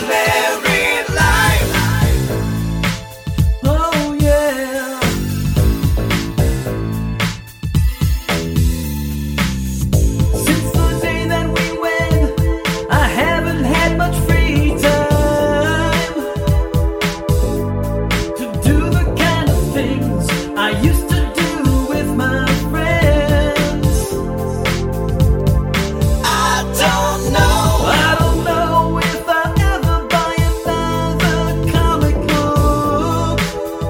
married life. Oh yeah. Since the day that we wed, I haven't had much free time to do the kind of things I used to do with my friends. I don't know if I'll ever buy another comic book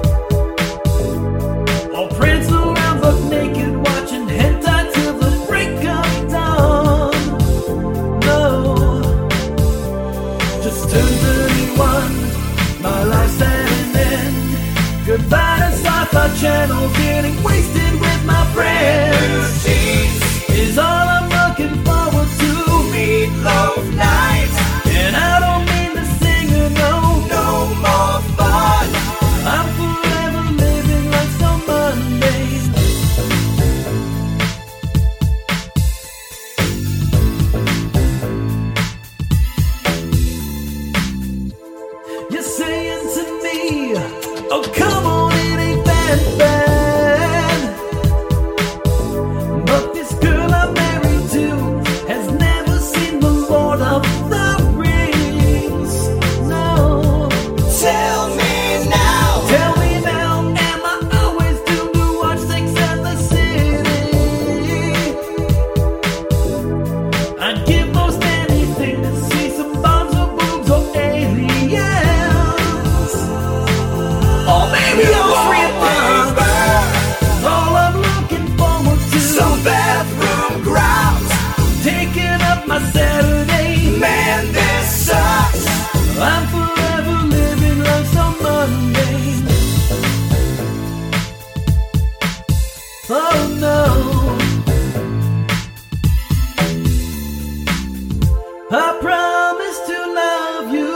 or prance around buck naked watching hentai till the break of dawn. No, just turned 31, my life's at an end. Goodbye to Sci-Fi Channel, getting wasted with my friends is all I'm looking forward to. Meatloaf night, And I don't mean to sing no more fun. I'm forever living like so mundane. You're saying to me, oh come on, it ain't that bad. But this girl I'm married to has never seen the Lord of the Rings. No. Tell me Tell me now, am I always doomed to watch Sex and the City? I'd give most anything to see some bombs or boobs or aliens. Or maybe all three at once. All I'm looking forward to. some bathroom growls. Taking up my Saturday. Man, this sucks. I'm forever living like some mundane. Oh no, I promise to love you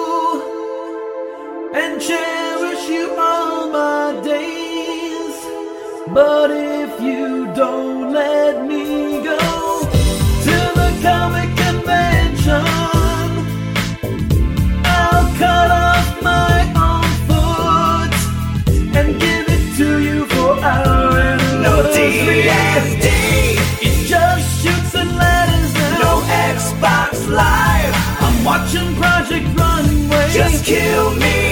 and cherish you all my days. But if you don't let me go to the comic convention, I'll cut off my own foot and give it to you for our No anniversary. DMD, It's just shoots and ladders now. no Xbox Live. I'm watching Project Runway. Just kill me